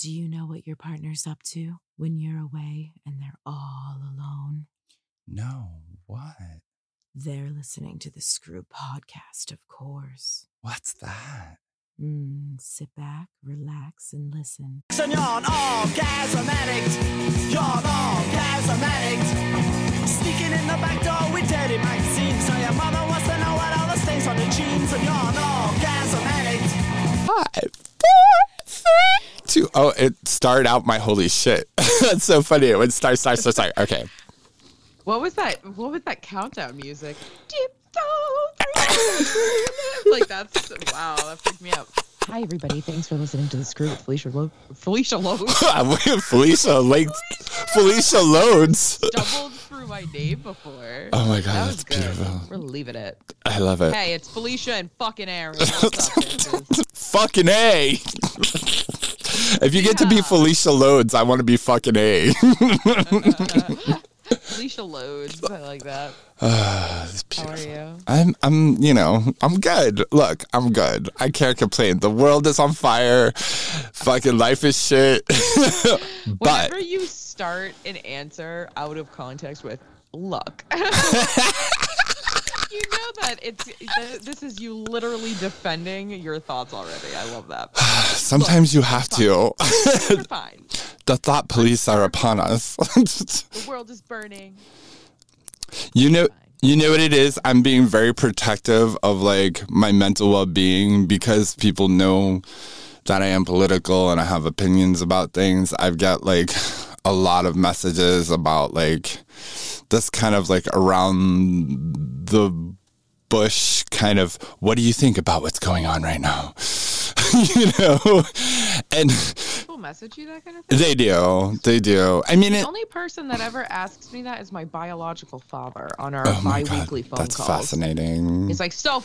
Do you know what your partner's up to when you're away and they're all alone? No, what? They're listening to the Screw podcast, of course. What's that? Sit back, relax, and listen. You're an orgasm addict. You're an orgasm addict. Sneaking in the back door with dirty magazines. So your mother wants to know what all the stains on the jeans. And you're an orgasm addict. 5, 4, 3, 2. Oh, it started out my holy shit. That's so funny. It would start. Okay. What was that countdown music? Like that's wow, that freaked me out. Hi everybody, thanks for listening to The Screw with Felicia Loads. Felicia Loads. Stumbled through my name before. Oh my god, that that's beautiful. We're leaving it. I love it. Hey, it's Felicia and fucking Aaron. What's up, bitches? Fucking A. If you get to be Felicia Loads, I want to be fucking A. Felicia Loads. I like that. How are you? I'm good. Look, I'm good. I can't complain. The world is on fire. Fucking life is shit. But whenever you start an answer out of context with "look," you know that this is you literally defending your thoughts already. I love that. Sometimes you have to. We're fine. The thought police are upon us. The world is burning. You know what it is? I'm being very protective of like my mental well-being because people know that I am political and I have opinions about things. I've got like a lot of messages about like this kind of like around the bush kind of, what do you think about what's going on right now? And people message you that kind of thing? They do. I mean, the only person that ever asks me that is my biological father on our bi-weekly phone that's calls. Fascinating. He's like, so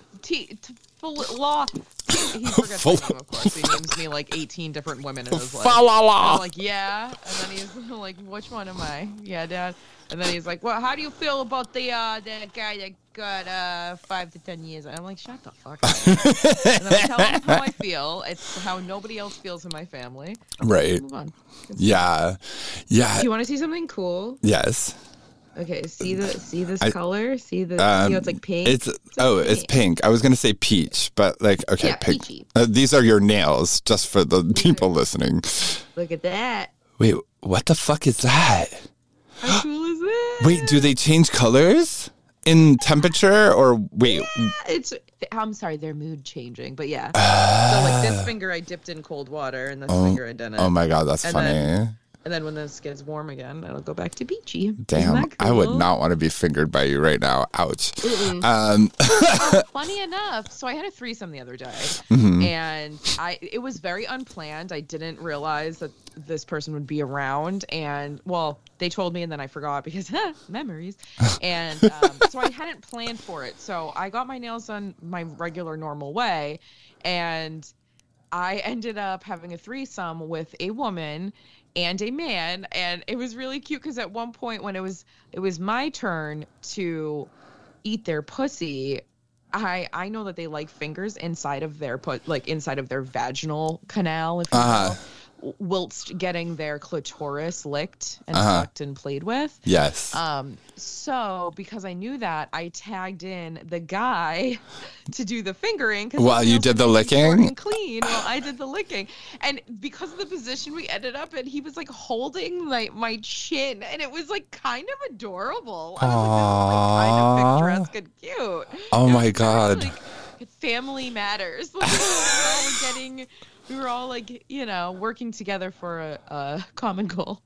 law. He forgets my name, of course. He names me like 18 different women in his life. I'm like, yeah. And then he's like, which one am I? Yeah, Dad. And then he's like, well, how do you feel about the guy that got 5 to 10 years? And I'm like, shut the fuck up. And then I tell him how I feel. It's how nobody else feels in my family. Right. Move on. Yeah. Do you want to see something cool? Yes. Okay, see this color? See it's like pink? It's pink. I was going to say peach, but like, okay, yeah, pink. Peachy. These are your nails, just for the people listening. Look at that. Wait, what the fuck is that? How cool is that? Wait, do they change colors in temperature or wait? Yeah, I'm sorry, they're mood changing, but yeah. So like this finger I dipped in cold water and this finger I didn't. Oh my god, that's funny. And then when this gets warm again, it'll go back to peachy. Damn, cool? I would not want to be fingered by you right now. Ouch. Funny enough, so I had a threesome the other day, and it was very unplanned. I didn't realize that this person would be around, and well, they told me, and then I forgot because memories. And so I hadn't planned for it. So I got my nails done my regular, normal way, and I ended up having a threesome with a woman and a man, and it was really cute because at one point when it was my turn to eat their pussy, I know that they like fingers inside of their inside of their vaginal canal, if you will, whilst getting their clitoris licked and sucked and played with. Yes. So because I knew that, I tagged in the guy to do the fingering. Well, you did the licking? And clean. Well, I did the licking. And because of the position we ended up in, he was like holding like my chin, and it was like kind of adorable. I was like, kind of picturesque and cute. Oh my god. Like, family matters. Like, we were all like, working together for a common goal.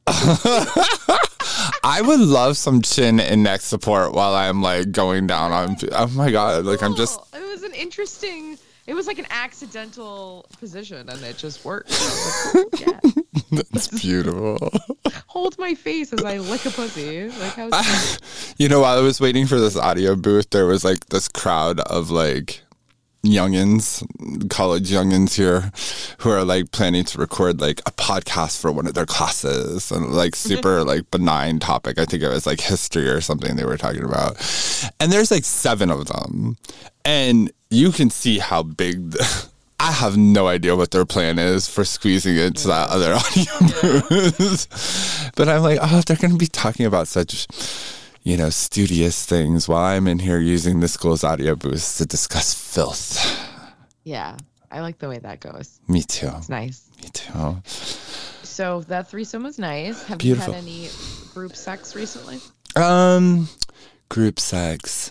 I would love some chin and neck support while I'm like going down on. Oh my god! Like I'm just. It was it was like an accidental position, and it just worked. Yeah. That's beautiful. Hold my face as I lick a pussy. Like how. While I was waiting for this audio booth, there was like this crowd of like college youngins here who are like planning to record like a podcast for one of their classes and like super like benign topic. I think it was like history or something they were talking about. And there's like 7 of them. And you can see how big I have no idea what their plan is for squeezing into that other audio booth. But I'm like, oh, they're going to be talking about such, studious things while I'm in here using the school's audio booth to discuss filth. Yeah, I like the way that goes. Me too. It's nice. Me too. So that threesome was nice. Have Beautiful. you had any group sex recently? Group sex.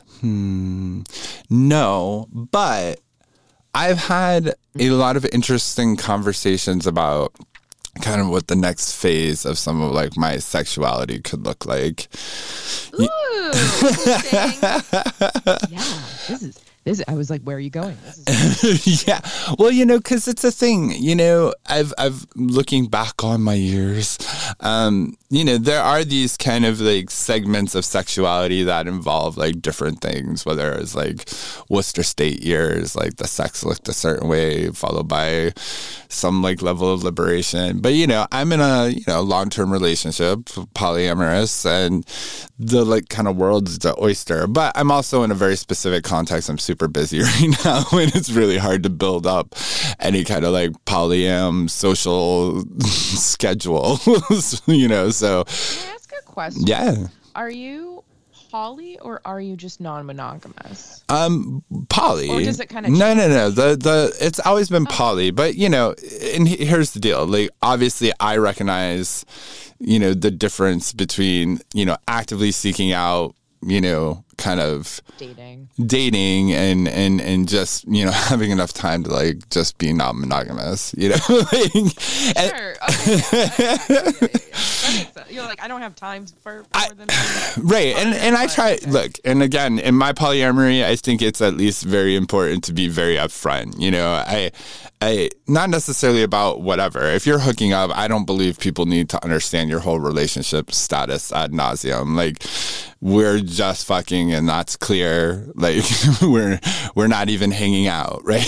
No, but I've had a lot of interesting conversations about kind of what the next phase of some of like my sexuality could look like. Ooh, interesting. Yeah, this is. I was like, where are you going? This is Yeah. Well, because it's a thing, I've looking back on my years, there are these kind of like segments of sexuality that involve like different things, whether it's like Worcester State years, like the sex looked a certain way, followed by some like level of liberation. But, I'm in a long-term relationship, polyamorous, and the like kind of world's the oyster. But I'm also in a very specific context. I'm super busy right now, and it's really hard to build up any kind of like polyam social schedule, so. Can I ask a question? Yeah. Are you poly or are you just non-monogamous? Poly. Or does it kind of No. It's always been poly, but and here's the deal. Like, obviously, I recognize, the difference between actively seeking out, kind of dating and just having enough time to like just be not monogamous, Sure. Okay. Yeah. That makes sense. You're like, I don't have time for more than right. And I try look, and again, in my polyamory, I think it's at least very important to be very upfront. I not necessarily about whatever. If you're hooking up, I don't believe people need to understand your whole relationship status ad nauseum. Like, we're just fucking, and that's clear. Like, we're not even hanging out, right?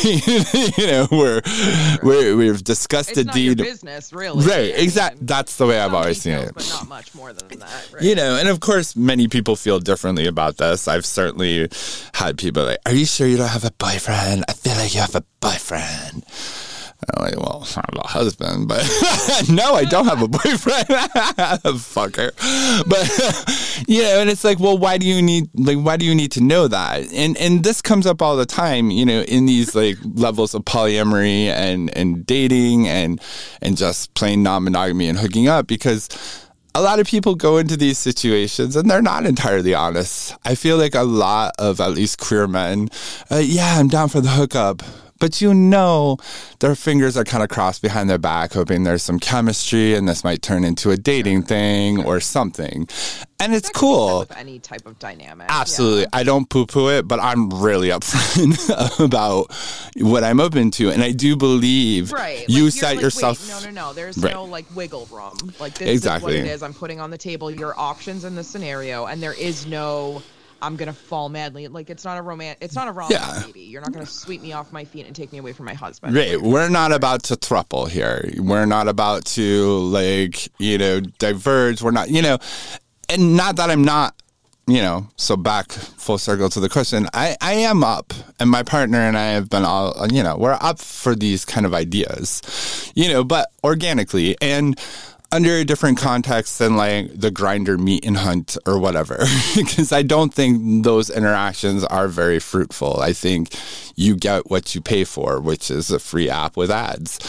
We've discussed it's the not deed. your business, really. Right, exactly. That's the way I've always seen it. But not much more than that, right? And of course, many people feel differently about this. I've certainly had people like, "Are you sure you don't have a boyfriend? I feel like you have a boyfriend." I'm like, well, I have a husband, but no, I don't have a boyfriend. Fucker. But, and it's like, well, why do you need to know that? And this comes up all the time, in these like levels of polyamory and dating and just plain non-monogamy and hooking up, because a lot of people go into these situations and they're not entirely honest. I feel like a lot of at least queer men, I'm down for the hookup. But their fingers are kind of crossed behind their back, hoping there's some chemistry and this might turn into a dating thing or something. And it's cool. With any type of dynamic. Absolutely. Yeah. I don't poo-poo it, but I'm really upfront about what I'm open to. And I do believe you set yourself... Wait, no. There's right. no like wiggle room. Like, this exactly. is what it is. I'm putting on the table your options in the scenario, and there is no... I'm gonna fall madly. Like, it's not a romance. It's not a rom-com, baby. You're not gonna sweep me off my feet and take me away from my husband. Right. We're not about to throuple here. We're not about to diverge. We're not. And not that I'm not. So back full circle to the question. I am up, and my partner and I have been all. We're up for these kind of ideas. But organically and under a different context than like the Grindr meet and hunt or whatever, because I don't think those interactions are very fruitful. I think you get what you pay for, which is a free app with ads.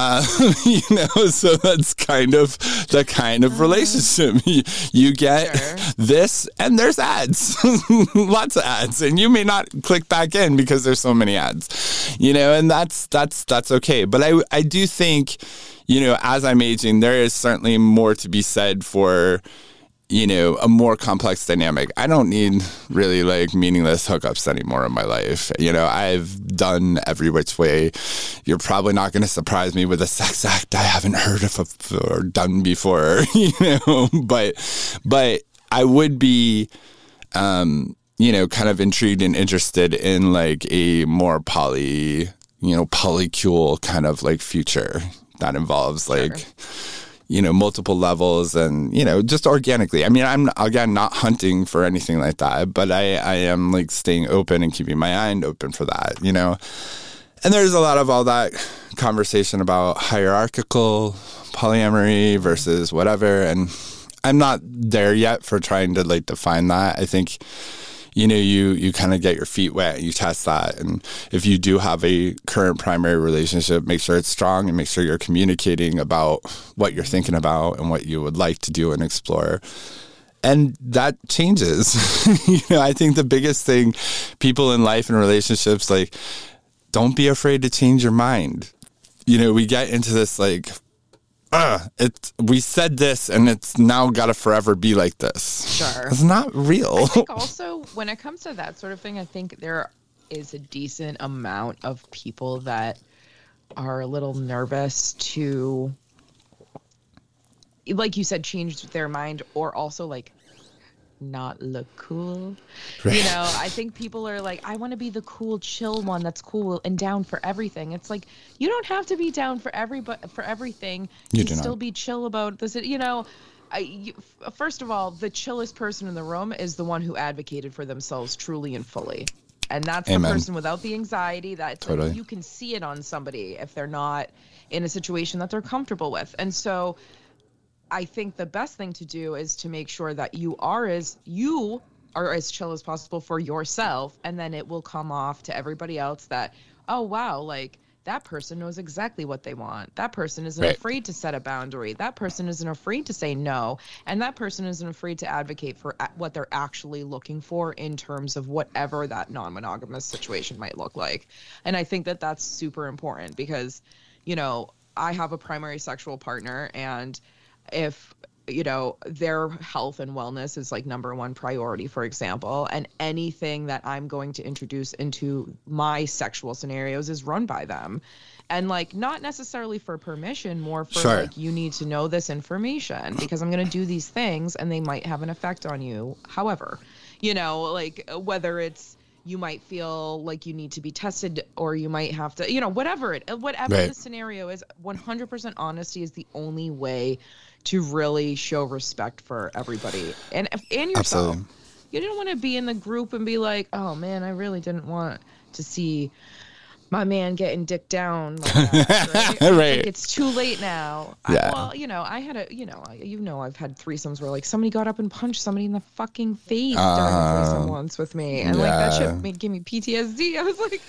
So that's kind of the kind of relationship you get. Sure. This, and there's ads, lots of ads, and you may not click back in because there's so many ads, and that's okay. But I do think, as I'm aging, there is certainly more to be said for, a more complex dynamic. I don't need really like meaningless hookups anymore in my life. I've done every which way. You're probably not going to surprise me with a sex act I haven't heard of or done before, but I would be, kind of intrigued and interested in like a more polycule kind of like future that involves like, multiple levels and, just organically. I mean, I'm, again, not hunting for anything like that, but I am like staying open and keeping my mind open for that, And there's a lot of all that conversation about hierarchical polyamory versus whatever. And I'm not there yet for trying to like define that. I think, you kind of get your feet wet and you test that. And if you do have a current primary relationship, make sure it's strong and make sure you're communicating about what you're thinking about and what you would like to do and explore. And that changes. I think the biggest thing, people in life and relationships, like, don't be afraid to change your mind. We get into this like, we said this and it's now got to forever be like this. Sure. It's not real. I think also when it comes to that sort of thing, I think there is a decent amount of people that are a little nervous to, like you said, change their mind, or also like not look cool. Right. I think people are like, I want to be the cool, chill one that's cool and down for everything. It's like, you don't have to be down for everything. You can do still not. be chill about this. First of all, the chillest person in the room is the one who advocated for themselves truly and fully. And that's Amen. the person without the anxiety that Totally. like, you can see it on somebody if they're not in a situation that they're comfortable with. And so I think the best thing to do is to make sure that you are as chill as possible for yourself, and then it will come off to everybody else that, oh wow, like that person knows exactly what they want. That person isn't Right. afraid to set a boundary. That person isn't afraid to say no, and that person isn't afraid to advocate for what they're actually looking for in terms of whatever that non-monogamous situation might look like. And I think that that's super important because, I have a primary sexual partner, and if their health and wellness is like number one priority, for example, and anything that I'm going to introduce into my sexual scenarios is run by them, and like not necessarily for permission, more for Sure. like, you need to know this information because I'm going to do these things and they might have an effect on you. However, like whether it's, you might feel like you need to be tested, or you might have to, whatever Right. the scenario is, 100% honesty is the only way to really show respect for everybody and yourself. Absolutely. You don't want to be in the group and be like, oh man, I really didn't want to see my man getting dicked down like that, right? Right. Like, it's too late now. Yeah. I had I've had threesomes where like somebody got up and punched somebody in the fucking face during a threesome once with me, and like that shit gave me PTSD. I was like,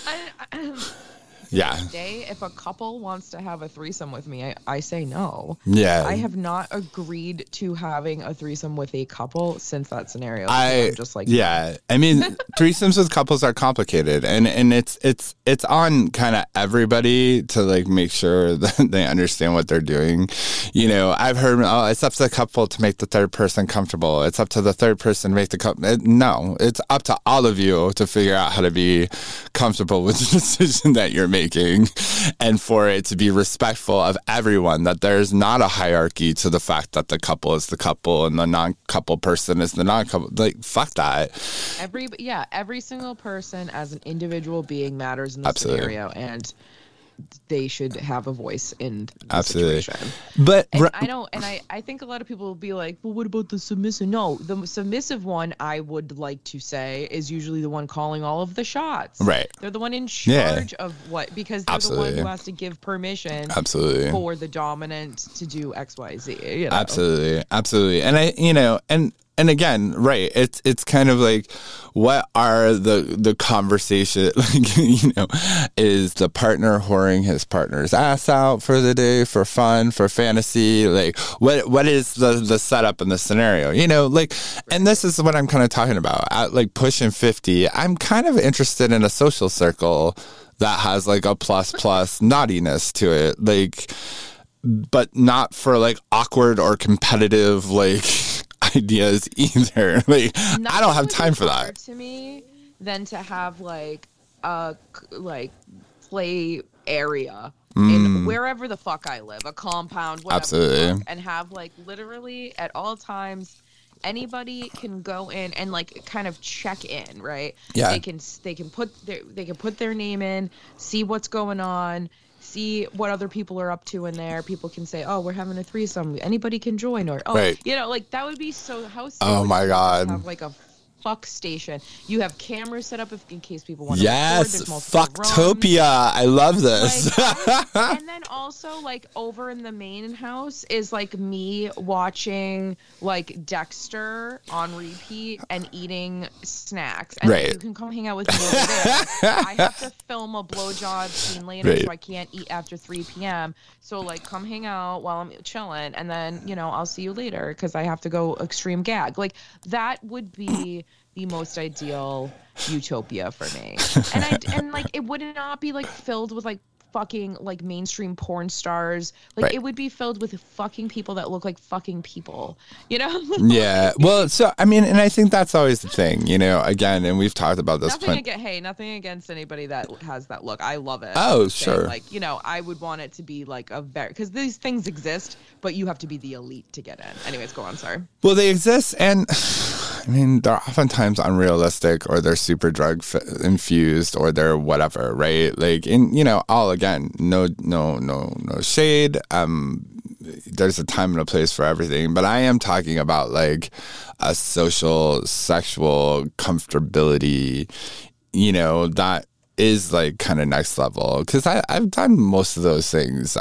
Yeah. Day, if a couple wants to have a threesome with me, I say no. Yeah. I have not agreed to having a threesome with a couple since that scenario. I'm just like, yeah. I mean, threesomes with couples are complicated, and it's on kind of everybody to like make sure that they understand what they're doing. I've heard, it's up to the couple to make the third person comfortable. It's up to the third person to make the couple. No, it's up to all of you to figure out how to be comfortable with the decision that you're making, and for it to be respectful of everyone, that there's not a hierarchy to the fact that the couple is the couple and the non-couple person is the non-couple. Like, fuck that. Every single person as an individual being matters in this Absolutely. scenario, and they should have a voice in the Absolutely. situation. But I think a lot of people will be like, well, what about the submissive? No, the submissive one, I would like to say, is usually the one calling all of the shots. Right. They're the one in charge of what, because they're the one Absolutely. who has to give permission Absolutely. for the dominant to do X, Y, Z. Absolutely. And and again, right, it's kind of like, what are the conversation, like, is the partner whoring his partner's ass out for the day, for fun, for fantasy? Like, what is the setup in the scenario? Like, and this is what I'm kind of talking about. At like pushing 50, I'm kind of interested in a social circle that has like a plus naughtiness to it, like, but not for like awkward or competitive like ideas either. Like, I don't have time for that. To me, than to have like a play area in wherever the fuck I live, a compound, whatever. Absolutely. And have like literally at all times, anybody can go in and like kind of check in, right? Yeah. They can put their name in, see what's going on, see what other people are up to in there. People can say, oh, we're having a threesome, anybody can join, or Right. like that would be so, how silly Oh my would it be to God. have like a fuck station. You have cameras set up in case people want to record. Yes, There's multiple Fucktopia. I love this. and then also like over in the main house is like me watching like Dexter on repeat and eating snacks. And Right. you can come hang out with me over there. I have to film a blowjob scene later, Right. so I can't eat after 3 p.m. So like come hang out while I'm chilling, and then I'll see you later because I have to go extreme gag. Like that would be the most ideal utopia for me. And like it would not be like filled with like fucking like mainstream porn stars. Like Right. it would be filled with fucking people that look like fucking people. Yeah. Well, so I mean, and I think that's always the thing, again, and we've talked about this. Nothing against anybody that has that look. I love it. Oh, I'm just saying, sure. like, I would want it to be like a very, because these things exist, but you have to be the elite to get in. Anyways, go on. Sorry. Well, they exist, and I mean, they're oftentimes unrealistic, or they're super drug infused, or they're whatever, right? Like, all again, no shade. There's a time and a place for everything, but I am talking about like a social, sexual comfortability, that is like kind of next level. Because I've done most of those things.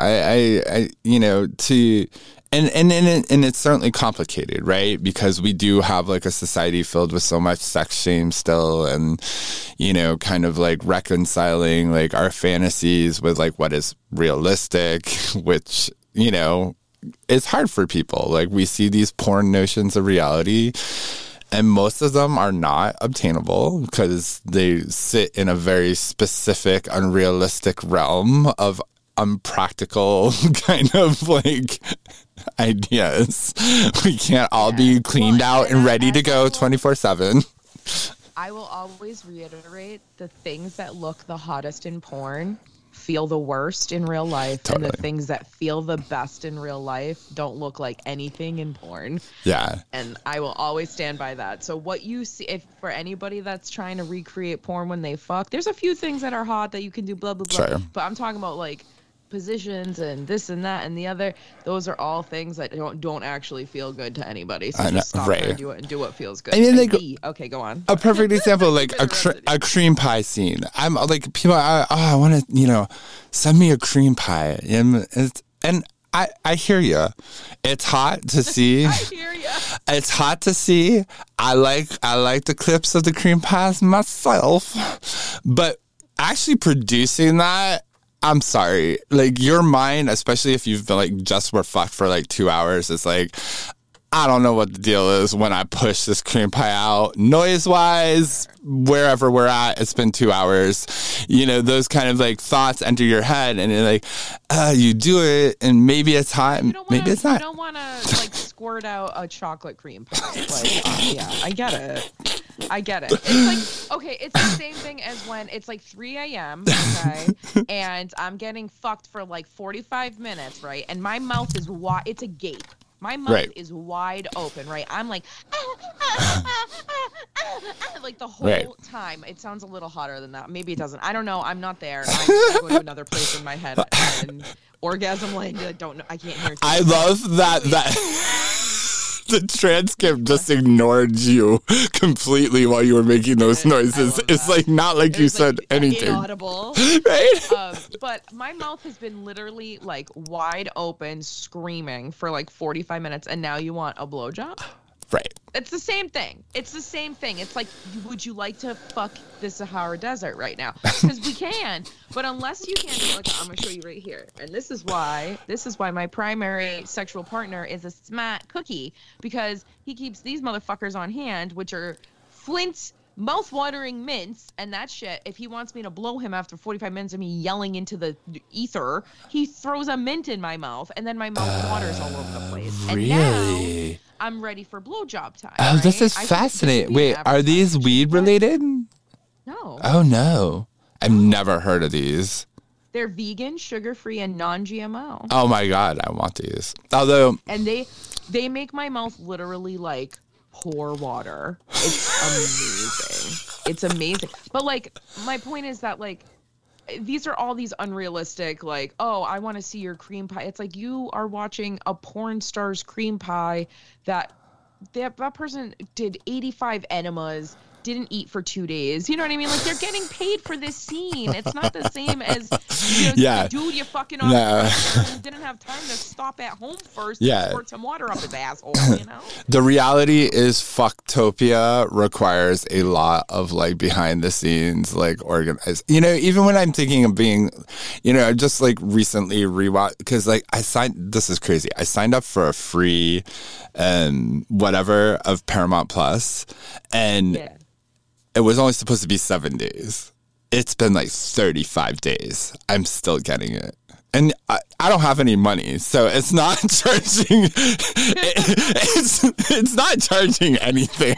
And it's certainly complicated, right? Because we do have like a society filled with so much sex shame still, and kind of like reconciling like our fantasies with like what is realistic, which is hard for people. Like we see these porn notions of reality, and most of them are not obtainable because they sit in a very specific, unrealistic realm of unpractical kind of like ideas. We can't all be cleaned out and ready to go 24/7. I will always reiterate, the things that look the hottest in porn feel the worst in real life. Totally. And the things that feel the best in real life don't look like anything in porn. Yeah. And I will always stand by that. So what you see, if for anybody that's trying to recreate porn when they fuck, there's a few things that are hot that you can do, blah, blah, blah. Sure. But I'm talking about like positions and this and that and the other. Those are all things that don't actually feel good to anybody. So just stop trying to do it and do what feels good. I mean, okay, go on. A perfect example, like a cream pie scene. I'm like, people, I want to, send me a cream pie. And I hear you. It's hot to see. I hear you. It's hot to see. I like the clips of the cream pies myself. But actually producing that, I'm sorry. Like your mind, especially if you've been like just were fucked for like 2 hours, it's like, I don't know what the deal is when I push this cream pie out. Noise-wise, wherever we're at, it's been 2 hours. Those kind of like thoughts enter your head, and you're like, you do it, and maybe it's hot, maybe it's not. You don't want to like squirt out a chocolate cream pie. Like, yeah, I get it. It's like, okay, it's the same thing as when it's like 3 a.m., okay, and I'm getting fucked for like 45 minutes, right? And my mouth is wide. It's a gape. My mouth is wide open, right? I'm like, like the whole time. It sounds a little hotter than that. Maybe it doesn't. I don't know. I'm not there. I'm going to another place in my head. And orgasm land. I don't know. I can't hear. I love that the transcript just ignored you completely while you were making those noises. It's like not like you said anything. Inaudible. Right? But my mouth has been literally like wide open, screaming for like 45 minutes, and now you want a blowjob? Right. It's the same thing. It's like, would you like to fuck the Sahara Desert right now? Because we can, but unless you can, I'm gonna show you right here. And this is why my primary sexual partner is a smart cookie, because he keeps these motherfuckers on hand, which are Flint's mouth-watering mints and that shit. If he wants me to blow him after 45 minutes of me yelling into the ether, he throws a mint in my mouth, and then my mouth waters all over the place. Really? And now I'm ready for blowjob time. Oh, right? this is fascinating. Wait, are these weed related? No. Oh no, I've never heard of these. They're vegan, sugar-free, and non-GMO. Oh my god, I want these. Although, and they make my mouth literally like pour water. It's amazing. But like, my point is that like, these are all these unrealistic, like, oh, I want to see your cream pie. It's like you are watching a porn star's cream pie that that person did 85 enemas, didn't eat for 2 days. You know what I mean? Like, they're getting paid for this scene. It's not the same as, the dude you fucking who didn't have time to stop at home first and squirt some water up his asshole, you know? The reality is Fucktopia requires a lot of, like, behind the scenes, like, organized. You know, even when I'm thinking of being, you know, I just, like, recently rewatched, because, like, this is crazy. I signed up for a free whatever of Paramount Plus, and it was only supposed to be 7 days. It's been like 35 days. I'm still getting it. And I don't have any money, so it's not charging. It's not charging anything.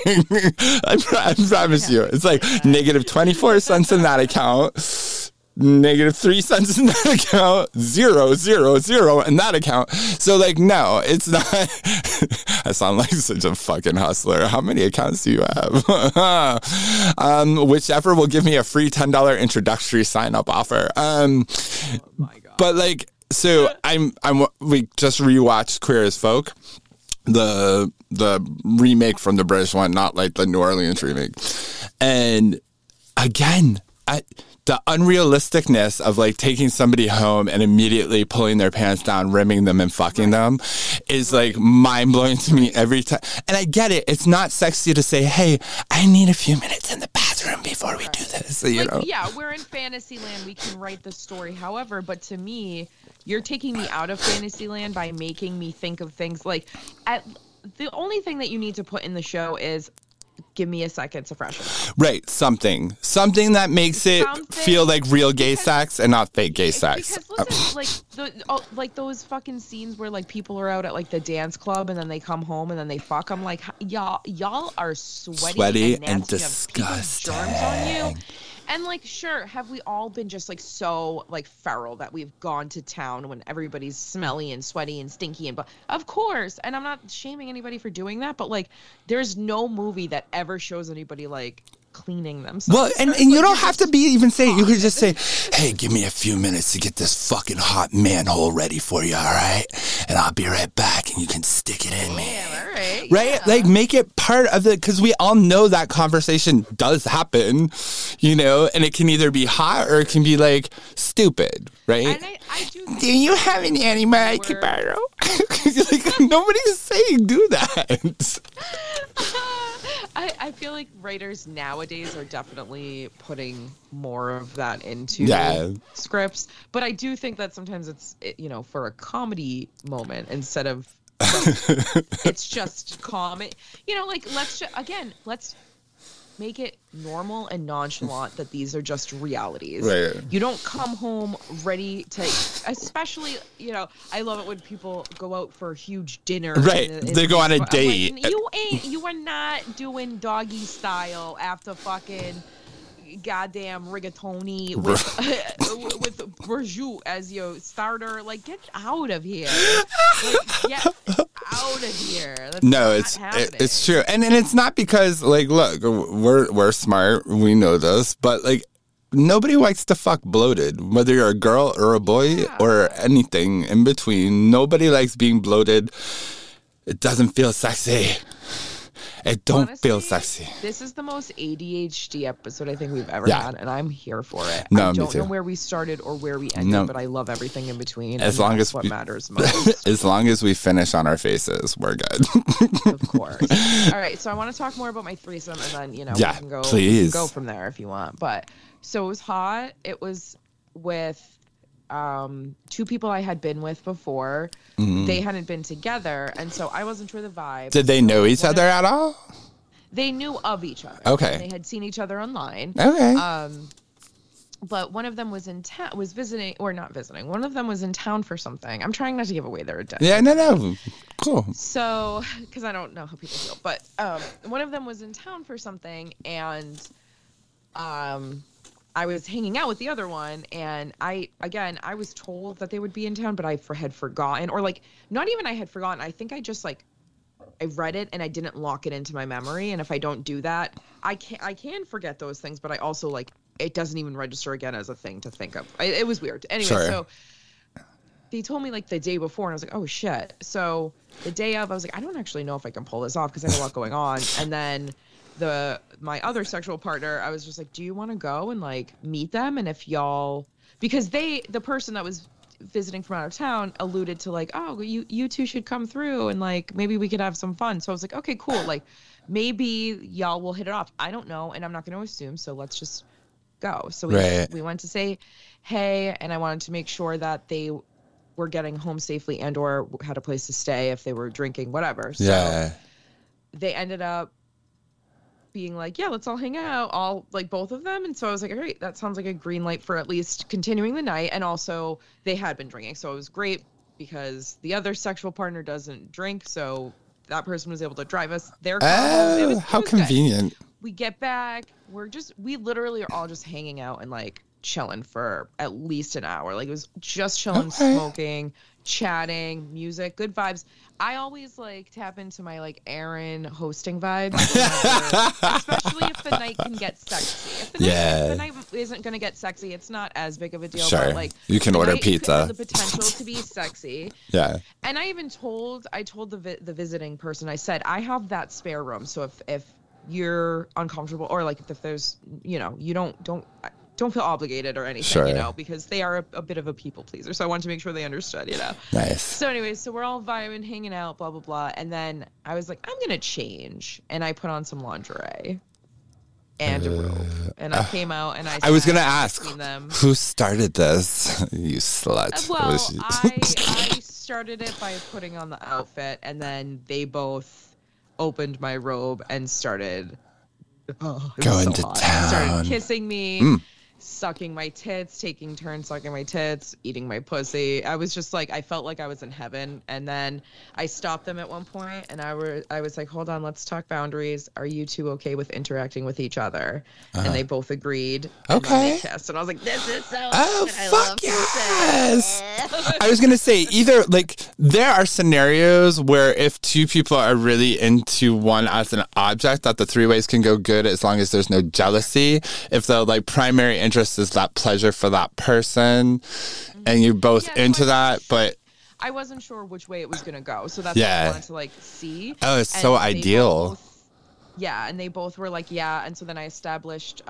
I promise you. It's like negative 24 cents in that account. Negative 3 cents in that account, 0, 0, 0 in that account. So, like, no, it's not. I sound like such a fucking hustler. How many accounts do you have? Whichever will give me a free $10 introductory sign up offer. Oh my God. But, like, so we just rewatched Queer as Folk, the remake from the British one, not like the New Orleans remake. And again, the unrealisticness of, like, taking somebody home and immediately pulling their pants down, rimming them and fucking them is, like, mind-blowing to me every time. And I get it. It's not sexy to say, hey, I need a few minutes in the bathroom before we do this, you know? Yeah, we're in Fantasyland. We can write the story. However, but to me, you're taking me out of Fantasyland by making me think of things like the only thing that you need to put in the show is give me a second to freshen up. Right, something that makes it feel like real gay sex and not fake gay sex. Because listen, like those fucking scenes where, like, people are out at, like, the dance club and then they come home and then they fuck. I'm like, y'all are sweaty and disgusting. Germs on you. And, like, sure, have we all been just, like, so, like, feral that we've gone to town when everybody's smelly and sweaty and stinky? And of course, and I'm not shaming anybody for doing that, but, like, there's no movie that ever shows anybody, like, cleaning themselves. Well, and you don't have to even say it. You could just say, hey, give me a few minutes to get this fucking hot manhole ready for you, all right? And I'll be right back, and you can stick it in me. Yeah, all right. Right? Yeah. Like, make it part of it, because we all know that conversation does happen, you know, and it can either be hot or it can be, like, stupid, right? And I do you have an animal I can borrow? Like, nobody's saying do that. I feel like writers nowadays are definitely putting more of that into scripts, but I do think that sometimes it's, you know, for a comedy moment instead of it's just comedy. You know, like, let's make it normal and nonchalant that these are just realities. Right. You don't come home ready to, especially, you know, I love it when people go out for a huge dinner. Right. They go on a date. Like, you are not doing doggy style after fucking goddamn rigatoni with Burjou as your starter. Like, get out of here. Like, get out of here. That's it's true. And it's not because, like, look, we're smart, we know this, but, like, nobody likes to fuck bloated, whether you're a girl or a boy or anything in between. Nobody likes being bloated. It doesn't feel sexy. It don't feel sexy. This is the most ADHD episode I think we've ever had, and I'm here for it. No, I don't know where we started or where we ended, but I love everything in between. As long as what matters most. As long as we finish on our faces, we're good. Of course. All right, so I want to talk more about my threesome, and then, you know, we can go from there if you want. But so it was hot. It was with two people I had been with before. Mm-hmm. They hadn't been together, and so I wasn't sure the vibe. Did they know each other at all? They knew of each other. Okay. They had seen each other online. Okay. But one of them was in town, was visiting, or not visiting. One of them was in town for something. I'm trying not to give away their identity. Yeah, no. Cool. So, because I don't know how people feel, but one of them was in town for something, and I was hanging out with the other one, and I was told that they would be in town, but I had forgotten, or, like, not even I had forgotten. I think I just, like, I read it and I didn't lock it into my memory. And if I don't do that, I can forget those things, but I also, like, it doesn't even register again as a thing to think of. It was weird. Anyway, So they told me like the day before, and I was like, oh shit. So the day of, I was like, I don't actually know if I can pull this off because I have a lot going on. And then my other sexual partner, I was just like, do you want to go and like meet them? And if y'all, because the person that was visiting from out of town alluded to like, oh, you two should come through and like maybe we could have some fun. So I was like, okay, cool. Like maybe y'all will hit it off. I don't know, and I'm not going to assume. So let's just go. So we went to say hey, and I wanted to make sure that they were getting home safely and or had a place to stay if they were drinking, whatever. So they ended up being like, yeah, let's all hang out, all like both of them. And so I was like, all right, that sounds like a green light for at least continuing the night. And also they had been drinking, so it was great because the other sexual partner doesn't drink, so that person was able to drive us their car. Oh, how convenient. Good. We get back, we literally are all just hanging out and like chilling for at least an hour. Like it was just chilling, smoking, chatting, music, good vibes. I always like tap into my like Aaron hosting vibes, especially if the night can get sexy. If the night isn't going to get sexy, it's not as big of a deal. Sure. But like you can order pizza. The potential to be sexy. Yeah. And I told the visiting person, I said, I have that spare room. So if you're uncomfortable or like if there's, you know, you don't feel obligated or anything, you know, because they are a bit of a people pleaser. So I wanted to make sure they understood, you know. Nice. So anyways, so we're all vibing, hanging out, blah, blah, blah. And then I was like, I'm going to change. And I put on some lingerie and a robe. And I came out and I was going to ask, them. Who started this? You slut. Well, I started it by putting on the outfit, and then they both opened my robe and started going to town. Started kissing me, sucking my tits, taking turns sucking my tits, eating my pussy. I was just like, I felt like I was in heaven. And then I stopped them at one point, and I was like, hold on, let's talk boundaries. Are you two okay with interacting with each other? And they both agreed. And then they kissed, and I was like, this is so fuck yes. I was gonna say, either like there are scenarios where if two people are really into one as an object, that the three ways can go good as long as there's no jealousy. If the like primary interest is that pleasure for that person, and you're both into that, but I wasn't sure which way it was gonna go, so that's what I wanted to like see. Oh, it's so ideal. And they both were like, yeah. And so then I established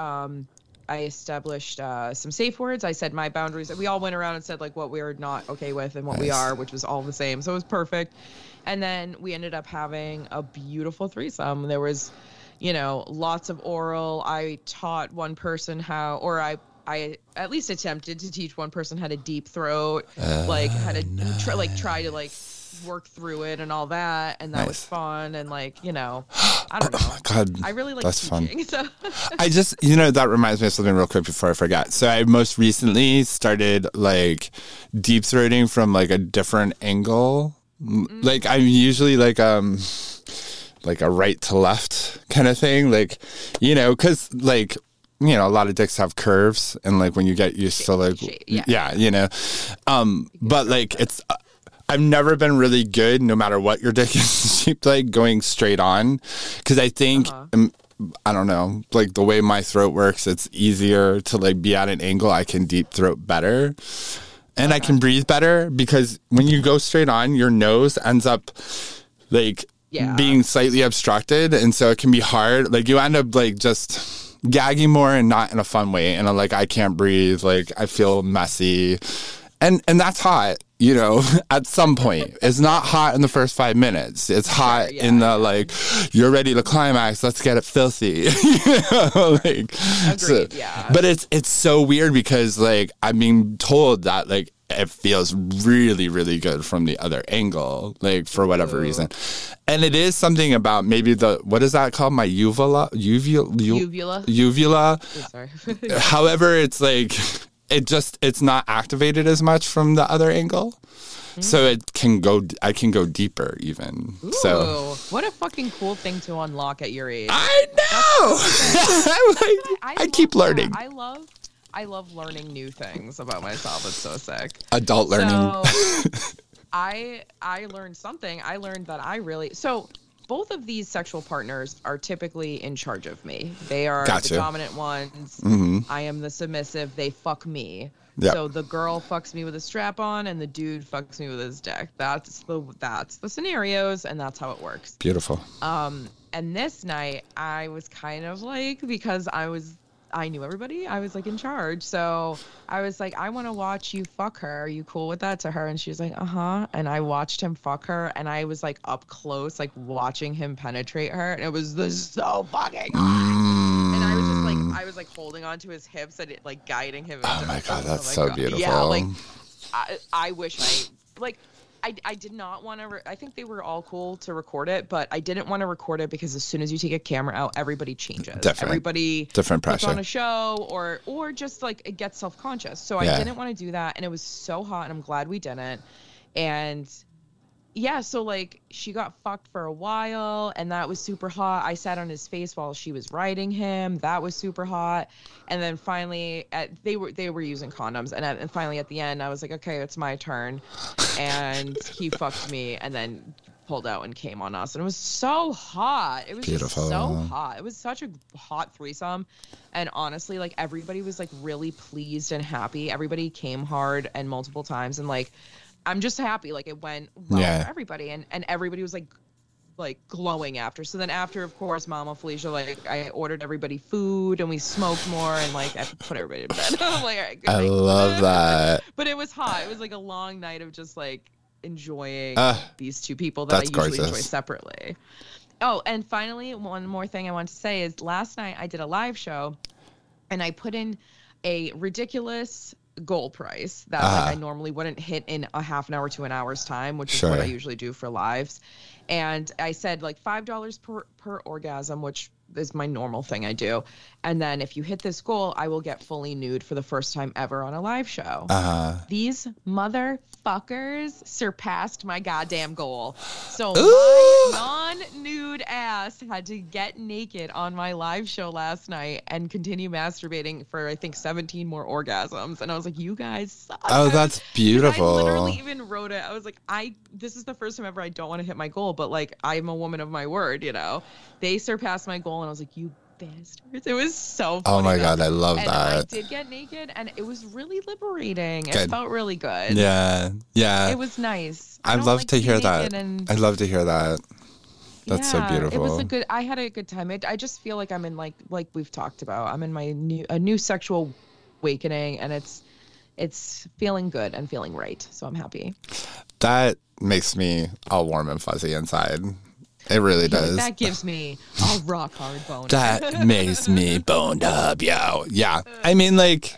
some safe words. I said my boundaries. We all went around and said like what we were not okay with and what we are, which was all the same. So it was perfect. And then we ended up having a beautiful threesome. There was, you know, lots of oral. I taught one person how, or I at least attempted to teach one person how to deep throat, like how to try to like work through it and all that, and that was fun. And like, you know, I don't know. Oh my God, I really like teaching. So I just, you know, that reminds me of something real quick before I forget. So I most recently started like deep throating from like a different angle. Like I'm usually like a right to left kind of thing, like, you know, because like, you know, a lot of dicks have curves, and like when you get used to like you know, but like it's I've never been really good, no matter what your dick is shaped like, going straight on, because I think I don't know, like the way my throat works, it's easier to like be at an angle. I can deep throat better. And I can breathe better, because when you go straight on, your nose ends up like being slightly obstructed. And so it can be hard. Like you end up like just gagging more, and not in a fun way. And I'm like, I can't breathe. Like I feel messy. And that's hot, you know, at some point. It's not hot in the first 5 minutes. It's hot in the like, you're ready to climax. Let's get it filthy. You know, like, agreed, But it's so weird, because like I'm being told that like it feels really, really good from the other angle, like for whatever reason. And it is something about maybe what is that called? My uvula. Oh, sorry. However, it's like, it's not activated as much from the other angle. So I can go deeper even. Ooh, so what a fucking cool thing to unlock at your age. I know. I keep learning. I love learning new things about myself. It's so sick. Adult learning. So, I learned something. I learned that both of these sexual partners are typically in charge of me. They are Gotcha. the dominant ones. I am the submissive. They fuck me. Yep. So the girl fucks me with a strap on, and the dude fucks me with his dick. That's the scenarios, and that's how it works. Beautiful. And this night, I was kind of like, because I knew everybody, I was like in charge. So I was like, I want to watch you fuck her. Are you cool with that? To her. And she was like, uh-huh. And I watched him fuck her, and I was like up close, like watching him penetrate her. And it was so fucking hot. And I was just like, I was like holding onto his hips and like guiding him. Oh my God, that's so beautiful. Yeah, like I wish I did not want to. I think they were all cool to record it, but I didn't want to record it because as soon as you take a camera out, everybody changes. Everybody different puts pressure on a show or just like it gets self-conscious. So I didn't want to do that, and it was so hot, and I'm glad we didn't. And yeah, so like she got fucked for a while, and that was super hot. I sat on his face while she was riding him. That was super hot. And then finally, they were using condoms, and finally at the end, I was like, okay, it's my turn, and he fucked me, and then pulled out and came on us, and it was so hot. It was Beautiful. Just so hot. It was such a hot threesome, and honestly, like everybody was like really pleased and happy. Everybody came hard and multiple times, and like. I'm just happy, like it went well for everybody, and everybody was like glowing after. So then after, of course, Mama Felicia, like I ordered everybody food and we smoked more and like I put everybody to bed. I'm like, all right, good I night. love that. But it was hot. It was like a long night of just like enjoying these two people that I usually gorgeous. enjoy separately. Oh, and finally, one more thing I want to say is last night I did a live show and I put in a ridiculous goal price that like I normally wouldn't hit in a half an hour to an hour's time, which is what I usually do for lives. And I said like $5 per orgasm, which is my normal thing I do. And then if you hit this goal, I will get fully nude for the first time ever on a live show. These motherfuckers surpassed my goddamn goal. So my non-nude ass had to get naked on my live show last night and continue masturbating for I think 17 more orgasms. And I was like, you guys suck. Oh, that's beautiful. I literally even wrote it. I was like, this is the first time ever I don't want to hit my goal, but like I'm a woman of my word, you know. They surpassed my goal, and I was like, you bastards. It was so funny. Oh my God, I love and that. I did get naked, and it was really liberating. It felt really good. Yeah. It was nice. I'd love to hear that. I'd love to hear that. That's so beautiful. It was I had a good time. I just feel like I'm in like we've talked about. I'm in my new sexual awakening, and it's feeling good and feeling right. So I'm happy. That makes me all warm and fuzzy inside. It really does. That gives me a rock hard bone. That makes me boned up, yo. Yeah. I mean, like,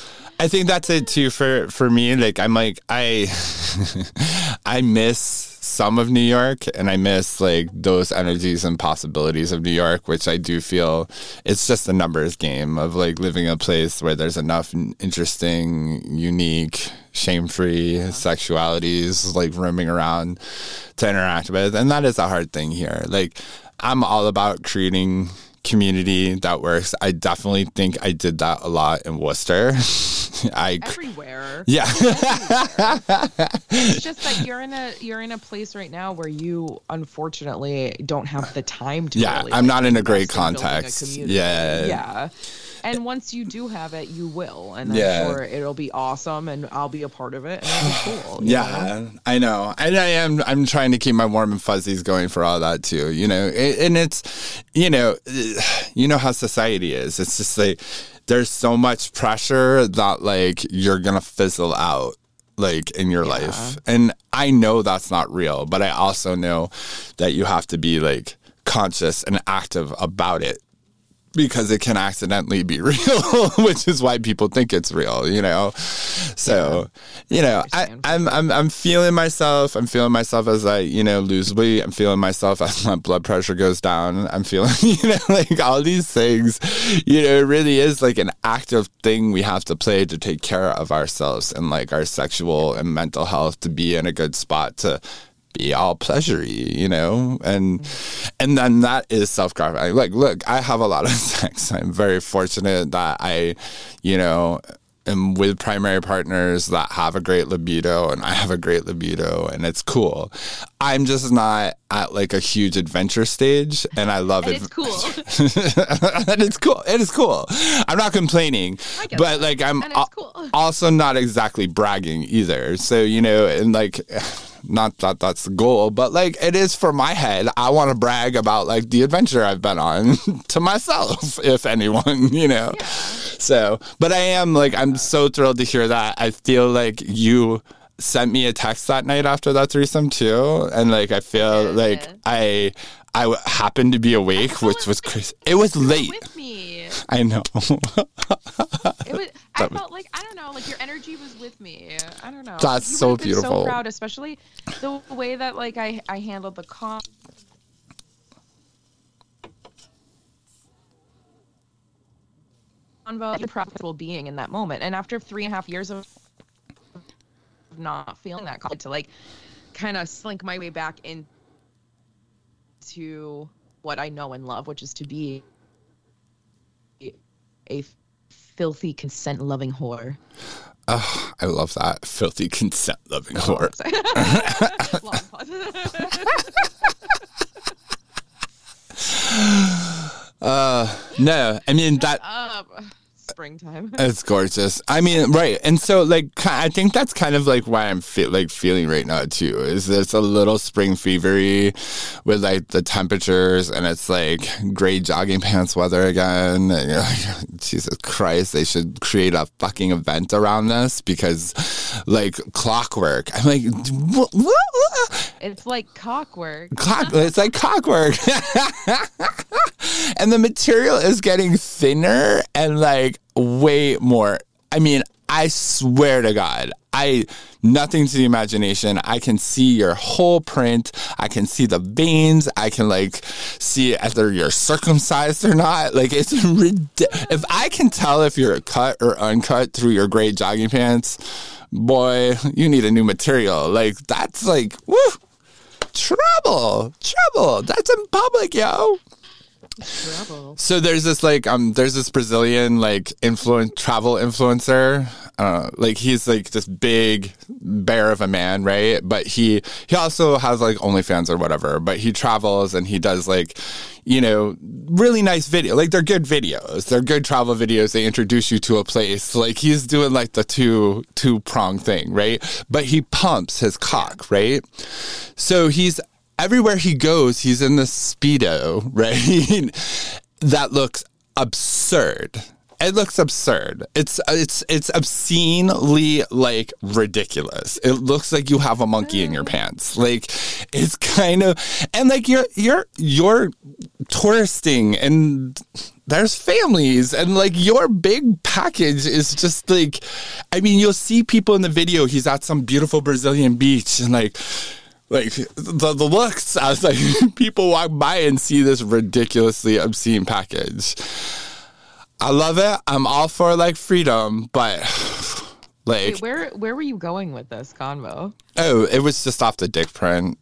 I think that's it too for me. Like, I'm like, I miss some of New York, and I miss like those energies and possibilities of New York, which I do feel it's just a numbers game of like living in a place where there's enough interesting, unique, shame-free sexualities like roaming around to interact with. And that is a hard thing here. Like, I'm all about creating community that works. I definitely think I did that a lot in Worcester. Everywhere. Yeah. It's just that you're in a place right now where you unfortunately don't have the time to. Yeah, really, I'm not in a great invest in building a context. community. Yeah. Yeah. And once you do have it, you will, and I'm sure it'll be awesome, and I'll be a part of it, and it'll be cool. You know? I know, and I'm trying to keep my warm and fuzzies going for all that too. You know, and it's, you know how society is. It's just like there's so much pressure that like you're gonna fizzle out like in your life, and I know that's not real, but I also know that you have to be like conscious and active about it, because it can accidentally be real, which is why people think it's real, you know? So, you know, I'm feeling myself. I'm feeling myself as I, you know, lose weight. I'm feeling myself as my blood pressure goes down. I'm feeling, you know, like all these things, you know, it really is like an active thing we have to play to take care of ourselves and like our sexual and mental health to be in a good spot to be all pleasure-y, you know, and then that is self-gratifying. Like, look, I have a lot of sex. I'm very fortunate that I, you know, am with primary partners that have a great libido, and I have a great libido, and it's cool. I'm just not at like a huge adventure stage, and I love it. It's cool. And it's cool. It is cool. I'm not complaining, but like I'm cool. also not exactly bragging either. So, you know, and like, not that that's the goal, but like it is for my head. I want to brag about like the adventure I've been on to myself, if anyone, you know. Yeah. So, but I am like, I'm so thrilled to hear that. I feel like you sent me a text that night after that threesome too, and like I feel like I happened to be awake, which was crazy. It was late. With me. I know. I felt like, I don't know, like your energy was with me. I don't know. That's you so been beautiful. So proud, especially the way that like I handled the convo. Your profitable being in that moment, and after 3.5 years of not feeling that, to like kind of slink my way back into what I know and love, which is to be a filthy consent-loving whore. Oh, I love that. Filthy consent-loving whore. No, I mean that. Springtime. It's gorgeous. I mean, right. And so, like, I think that's kind of like why I'm feeling right now too. Is it's a little spring fevery with like the temperatures, and it's like gray jogging pants weather again. And you're like, Jesus Christ, they should create a fucking event around this, because, like, clockwork. I'm like, what? It's like cockwork. It's like cockwork. And the material is getting thinner and like way more. I mean, I swear to God, nothing to the imagination. I can see your whole print. I can see the veins. I can like see whether you're circumcised or not. Like, it's ridiculous. If I can tell if you're cut or uncut through your gray jogging pants, boy, you need a new material. Like, that's like, woo, trouble. That's in public, yo. Trouble. So there's this Brazilian like travel influencer. Like, he's like this big bear of a man, right? But he also has like OnlyFans or whatever. But he travels and he does like, you know, really nice video. Like, they're good videos. They're good travel videos. They introduce you to a place. Like, he's doing like the two-prong thing, right? But he pumps his cock, right? So everywhere he goes, he's in the Speedo, right? That looks absurd. It looks absurd. It's obscenely like ridiculous. It looks like you have a monkey in your pants. Like, it's kind of, and like you're touristing, and there's families, and like your big package is just like, I mean, you'll see people in the video. He's at some beautiful Brazilian beach, and like the looks, I was like, people walk by and see this ridiculously obscene package. I love it. I'm all for like freedom, but like, wait, where were you going with this convo? Oh, it was just off the dick print.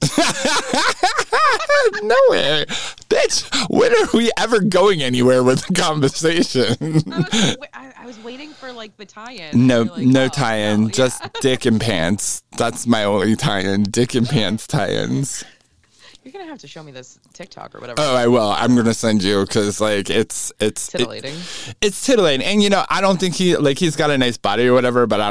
Nowhere, bitch. When are we ever going anywhere with the conversation? I was waiting for like the tie-in. No tie-in, just dick and pants. That's my only tie-in. Dick and pants tie-ins. You're gonna have to show me this TikTok or whatever. Oh, I will. I'm gonna send you, because like it's titillating. It's titillating, and you know, I don't think he's got a nice body or whatever, but I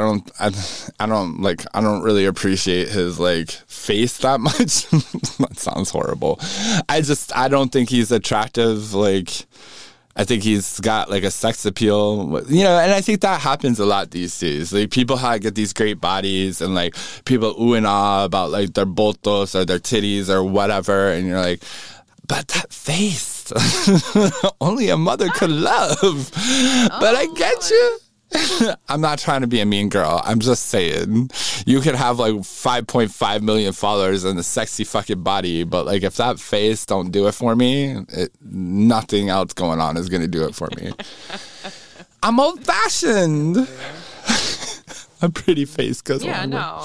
don't really appreciate his like face that much. That sounds horrible. I don't think he's attractive. Like, I think he's got like a sex appeal, you know, and I think that happens a lot these days. Like, people get these great bodies, and like people ooh and ah about like their botos or their titties or whatever, and you're like, but that face, only a mother could love. But I get you. I'm not trying to be a mean girl. I'm just saying, you could have like 5.5 million followers and a sexy fucking body, but like, if that face don't do it for me, nothing else going on is going to do it for me. I'm old fashioned. A pretty face goes on. No.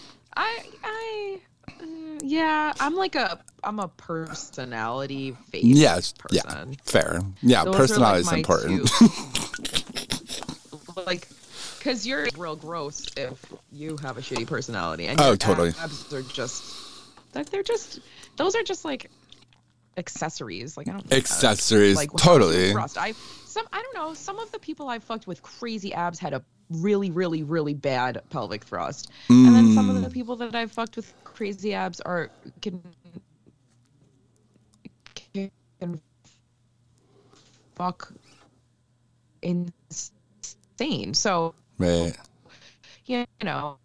I'm a personality face person. Yeah, fair. Yeah, personality is important. Like, Because you're real gross if you have a shitty personality. And Oh, your totally. abs are just, those are just like accessories. Like, I don't Accessories, like totally. thrust. I don't know. Some of the people I've fucked with crazy abs had a really, really, really bad pelvic thrust, and then some of the people that I've fucked with crazy abs can fuck insane. So, Right. you know,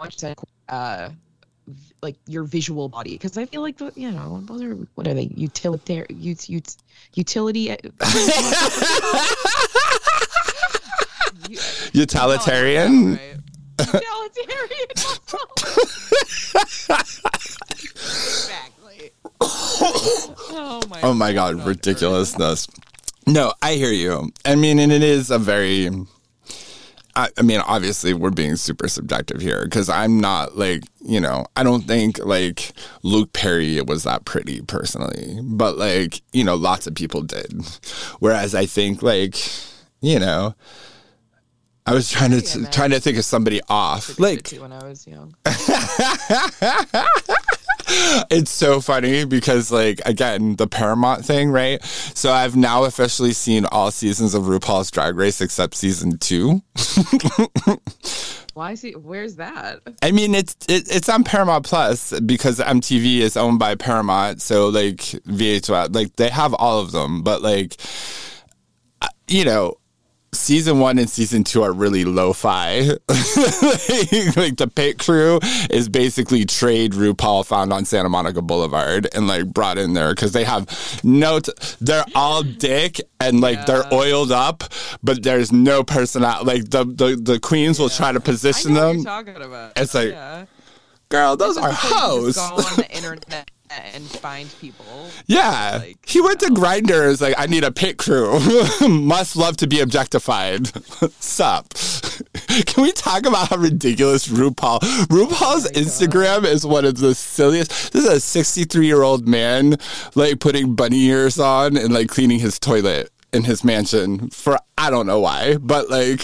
like your visual body, because I feel like those are, what are they, utility Utilitarian. Right. Utilitarian. Exactly. Oh my God, ridiculousness. No, I hear you. I mean, and it is a very, I mean, obviously we're being super subjective here because I'm not like, I don't think like Luke Perry was that pretty personally, but like, lots of people did. Whereas I think like, I was trying to think of somebody off. Like when I was young. It's so funny because, like, again, the Paramount thing, right? So I've now officially seen all seasons of RuPaul's Drag Race except season 2. Why where's that? I mean, it's on Paramount Plus because MTV is owned by Paramount. So, like, VH1, like, they have all of them. But, like, season 1 and season 2 are really lo-fi. Like the pit crew is basically trade RuPaul found on Santa Monica Boulevard and like brought in there because they have they're all dick and like they're oiled up, but there's no personality. Like the queens will try to position I know them. what you're talking about. It's like, girl, those are hoes. Go on the internet and find people. Yeah. Like, he went to Grindr. It's like, I need a pit crew. Must love to be objectified. Sup. Can we talk about how ridiculous RuPaul's Instagram is one of the silliest. This is a 63-year-old man like putting bunny ears on and like cleaning his toilet in his mansion for I don't know why, but like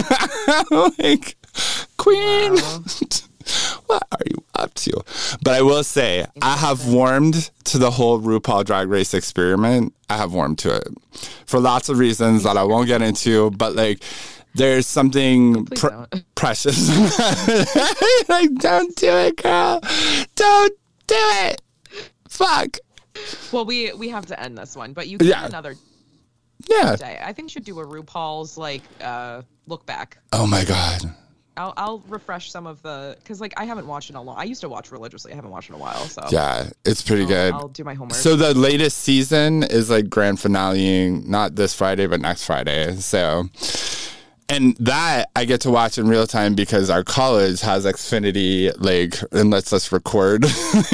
like queen. Wow. What are you up to? But I will say, I have warmed to the whole RuPaul Drag Race experiment. I have warmed to it for lots of reasons that I won't get into. But like, there's something precious. Like, don't do it, girl. Don't do it. Fuck. Well, we have to end this one, but you can another. Yeah. Day. I think you should do a RuPaul's like look back. Oh my God. I'll refresh some of because like I haven't watched in a long. I used to watch religiously. I haven't watched in a while. So yeah, it's pretty good. I'll do my homework. So the latest season is like grand finale-ing not this Friday but next Friday. So, and that I get to watch in real time because our college has Xfinity like and lets us record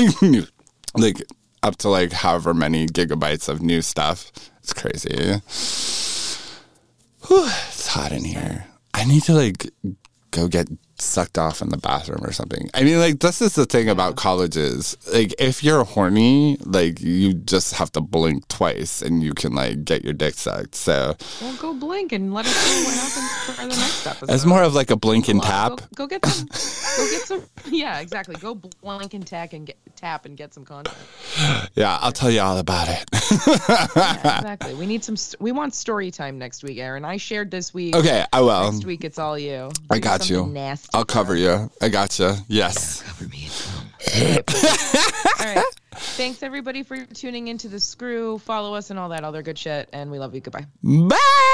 like up to like however many gigabytes of new stuff. It's crazy. Whew, it's hot in here. I need to like go get sucked off in the bathroom or something. I mean, like, this is the thing about colleges. Like, if you're horny, like, you just have to blink twice and you can, like, get your dick sucked. So, well, go blink and let us know what happens for the next episode. It's more of like a blink and tap. Go get some. Go get some. Yeah, exactly. Go blink and tap and get some content. Yeah, I'll tell you all about it. Yeah, exactly. We want story time next week, Aaron. I shared this week. Okay, I will. Next week, it's all you. I got you. Nasty. I'll cover you. I got you. Yes. Cover me. All right. Thanks, everybody, for tuning into The Screw. Follow us and all that other good shit. And we love you. Goodbye. Bye.